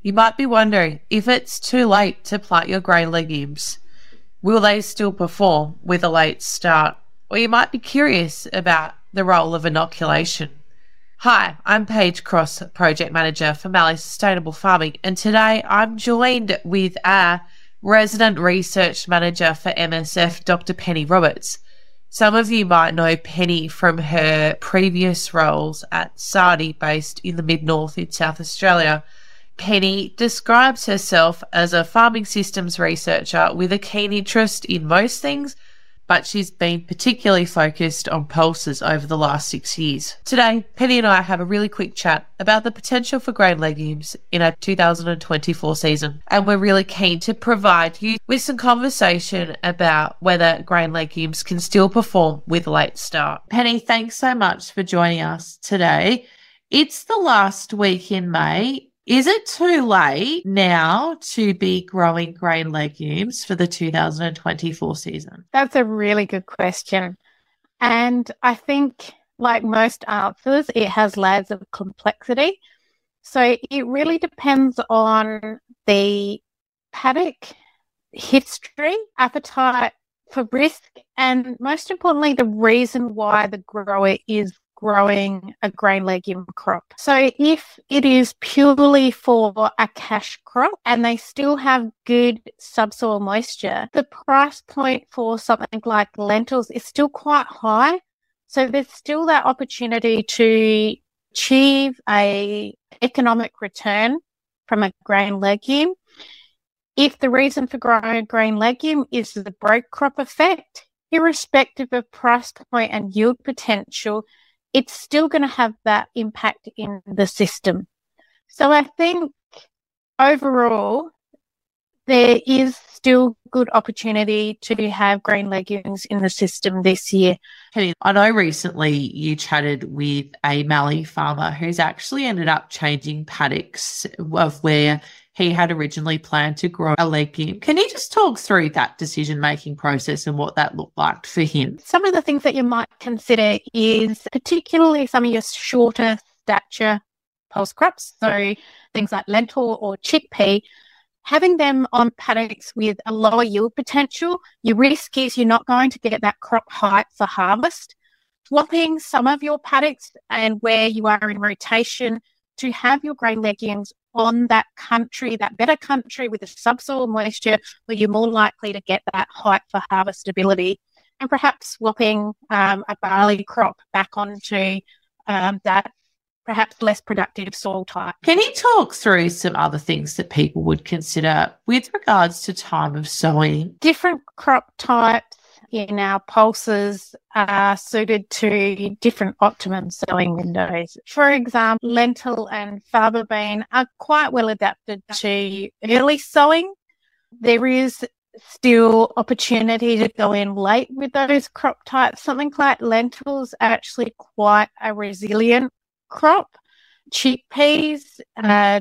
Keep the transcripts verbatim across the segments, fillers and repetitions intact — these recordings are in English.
You might be wondering if it's too late to plant your grain legumes. Will they still perform with a late start? Or you might be curious about the role of inoculation. Hi, I'm Paige Cross, Project Manager for Mallee Sustainable Farming, and today I'm joined with our Resident Research Manager for M S F, Doctor Penny Roberts. Some of you might know Penny from her previous roles at S A D I, based in the Mid-North in South Australia. Penny describes herself as a farming systems researcher with a keen interest in most things, but she's been particularly focused on pulses over the last six years. Today, Penny and I have a really quick chat about the potential for grain legumes in our two thousand twenty-four season, and we're really keen to provide you with some conversation about whether grain legumes can still perform with a late start. Penny, thanks so much for joining us today. It's the last week in May. Is it too late now to be growing grain legumes for the two thousand twenty-four season? That's a really good question. And I think, like most answers, it has layers of complexity. So it really depends on the paddock history, appetite for risk, and most importantly, the reason why the grower is growing a grain legume crop. So if it is purely for a cash crop and they still have good subsoil moisture, the price point for something like lentils is still quite high. So there's still that opportunity to achieve a economic return from a grain legume. If the reason for growing a grain legume is the break crop effect, irrespective of price point and yield potential, it's still going to have that impact in the system. So I think overall, there is still good opportunity to have grain legumes in the system this year. Penny, I know recently you chatted with a Mallee farmer who's actually ended up changing paddocks of where he had originally planned to grow a legume. Can you just talk through that decision-making process and what that looked like for him? Some of the things that you might consider is particularly some of your shorter stature pulse crops, so things like lentil or chickpea. Having them on paddocks with a lower yield potential, your risk is you're not going to get that crop height for harvest. Swapping some of your paddocks and where you are in rotation to have your grain legumes on that country, that better country with the subsoil moisture, where you're more likely to get that height for harvestability, and perhaps swapping um, a barley crop back onto um, that perhaps less productive soil type. Can you talk through some other things that people would consider with regards to time of sowing? Different crop types in our pulses are suited to different optimum sowing windows. For example, lentil and faba bean are quite well adapted to early sowing. There is still opportunity to go in late with those crop types. Something like lentils are actually quite a resilient crop. Chickpeas uh,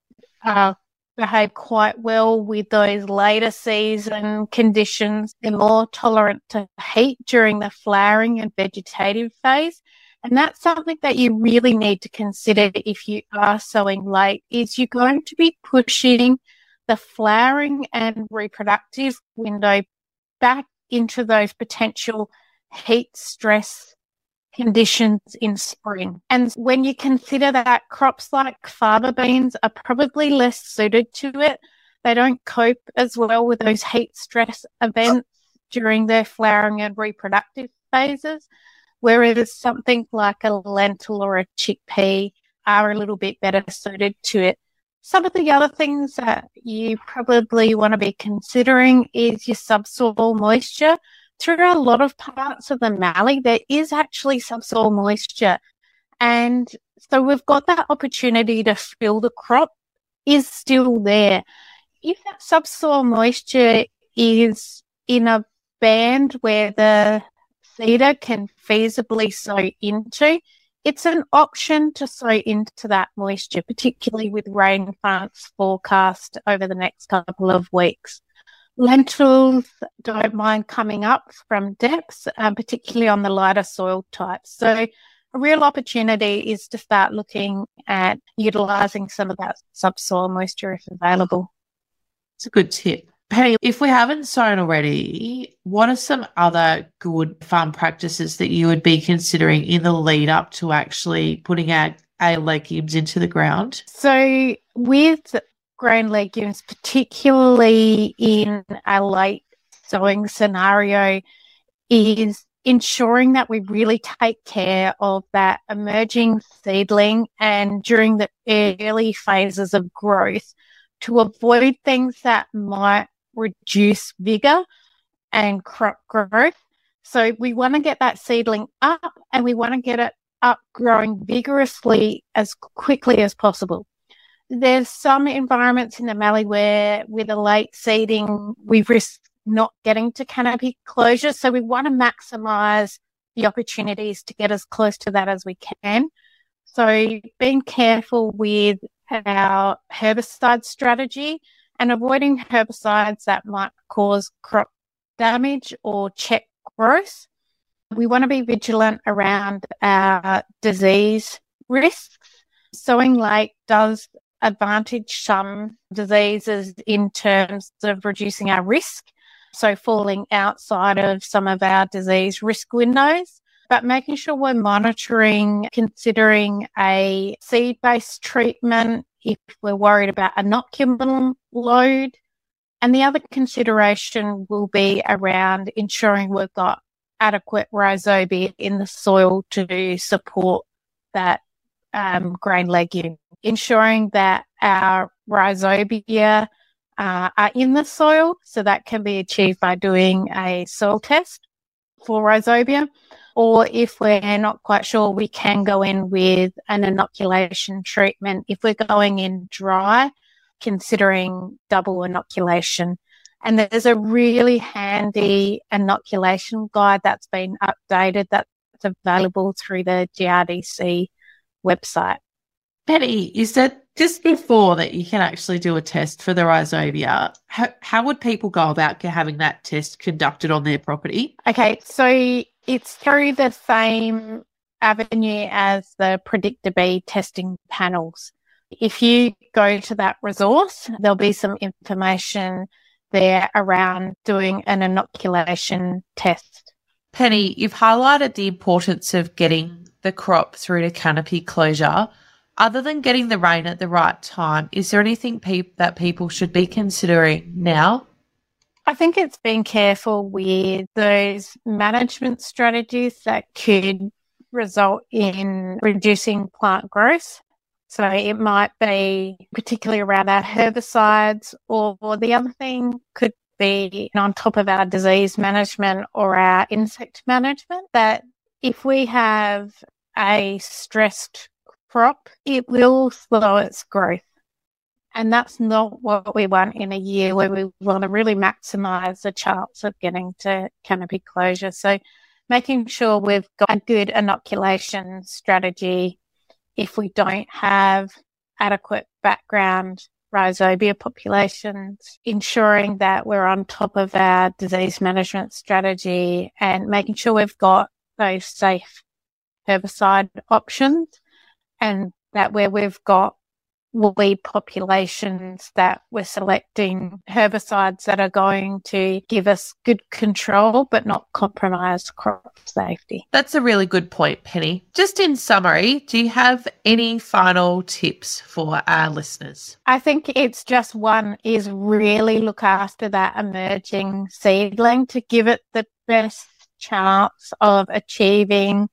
are behave quite well with those later season conditions. They're more tolerant to heat during the flowering and vegetative phase. And that's something that you really need to consider if you are sowing late, is you're going to be pushing the flowering and reproductive window back into those potential heat stress conditions in spring. And when you consider that crops like faba beans are probably less suited to it, they don't cope as well with those heat stress events during their flowering and reproductive phases, whereas something like a lentil or a chickpea are a little bit better suited to it. Some of the other things that you probably want to be considering is your subsoil moisture. Through a lot of parts of the Mallee, there is actually subsoil moisture. And so we've got that opportunity to fill the crop is still there. If that subsoil moisture is in a band where the seeder can feasibly sow into, it's an option to sow into that moisture, particularly with rainfalls forecast over the next couple of weeks. Lentils don't mind coming up from depths, um, particularly on the lighter soil types. So a real opportunity is to start looking at utilising some of that subsoil moisture if available. It's a good tip. Penny, if we haven't sown already, what are some other good farm practices that you would be considering in the lead up to actually putting our, our legumes into the ground? So with grain legumes, particularly in a late sowing scenario, is ensuring that we really take care of that emerging seedling and during the early phases of growth to avoid things that might reduce vigor and crop growth. So we want to get that seedling up and we want to get it up growing vigorously as quickly as possible. There's some environments in the mallee where with a late seeding, we risk not getting to canopy closure. So we want to maximise the opportunities to get as close to that as we can. So being careful with our herbicide strategy and avoiding herbicides that might cause crop damage or check growth. We want to be vigilant around our disease risks. Sowing late does advantage some diseases in terms of reducing our risk, so falling outside of some of our disease risk windows, but making sure we're monitoring, considering a seed-based treatment if we're worried about inoculum load. And the other consideration will be around ensuring we've got adequate rhizobia in the soil to support that um, grain legume. Ensuring that our rhizobia uh, are in the soil, so that can be achieved by doing a soil test for rhizobia. Or if we're not quite sure, we can go in with an inoculation treatment. If we're going in dry, considering double inoculation. And there's a really handy inoculation guide that's been updated that's available through the G R D C website. Penny, you said just before that you can actually do a test for the rhizobia. How, how would people go about having that test conducted on their property? Okay, so it's through the same avenue as the Predictor Bee testing panels. If you go to that resource, there'll be some information there around doing an inoculation test. Penny, you've highlighted the importance of getting the crop through to canopy closure. Other than getting the rain at the right time, is there anything pe- that people should be considering now? I think it's being careful with those management strategies that could result in reducing plant growth. So it might be particularly around our herbicides, or, or the other thing could be on top of our disease management or our insect management, that if we have a stressed crop, it will slow its growth. And that's not what we want in a year where we want to really maximise the chance of getting to canopy closure. So making sure we've got a good inoculation strategy if we don't have adequate background rhizobia populations, ensuring that we're on top of our disease management strategy and making sure we've got those safe herbicide options, and that where we've got weed populations that we're selecting herbicides that are going to give us good control but not compromise crop safety. That's a really good point, Penny. Just in summary, do you have any final tips for our listeners? I think it's just one is really look after that emerging seedling to give it the best chance of achieving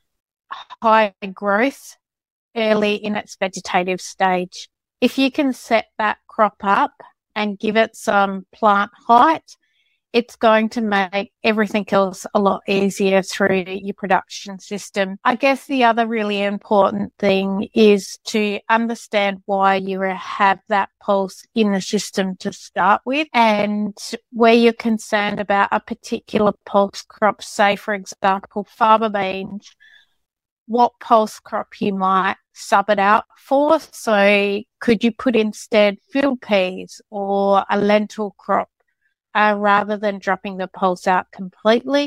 high growth early in its vegetative stage. If you can set that crop up and give it some plant height, it's going to make everything else a lot easier through your production system. I guess the other really important thing is to understand why you have that pulse in the system to start with, and where you're concerned about a particular pulse crop, say for example faba beans, what pulse crop you might sub it out for. So could you put instead field peas or a lentil crop uh, rather than dropping the pulse out completely?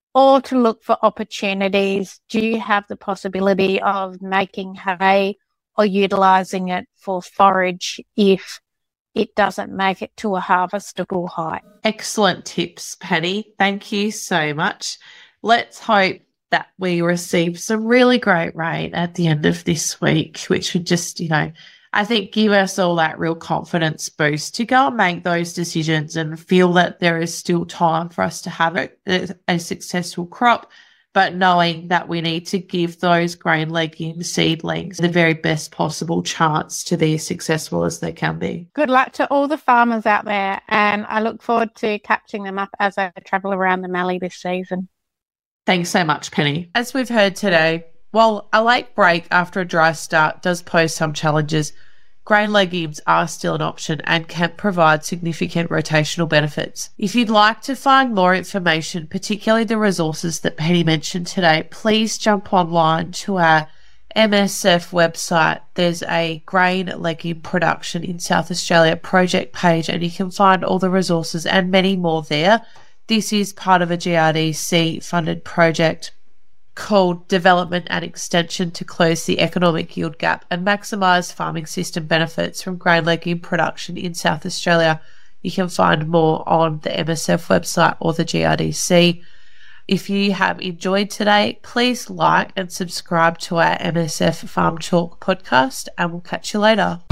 or to look for opportunities. Do you have the possibility of making hay or utilising it for forage if it doesn't make it to a harvestable height? Excellent tips, Penny. Thank you so much. Let's hope that we receive some really great rain at the end of this week, which would just, you know, I think give us all that real confidence boost to go and make those decisions and feel that there is still time for us to have a, a successful crop, but knowing that we need to give those grain legume seedlings the very best possible chance to be as successful as they can be. Good luck to all the farmers out there, and I look forward to catching them up as I travel around the Mallee this season. Thanks so much, Penny. As we've heard today, while a late break after a dry start does pose some challenges, grain legumes are still an option and can provide significant rotational benefits. If you'd like to find more information, particularly the resources that Penny mentioned today, please jump online to our M S F website. There's a grain legume production in South Australia project page, and you can find all the resources and many more there. This is part of a G R D C funded project called Development and Extension to close the economic yield gap and maximise farming system benefits from grain legume production in South Australia. You can find more on the M S F website or the G R D C. If you have enjoyed today, please like and subscribe to our M S F Farm Talk podcast, and we'll catch you later.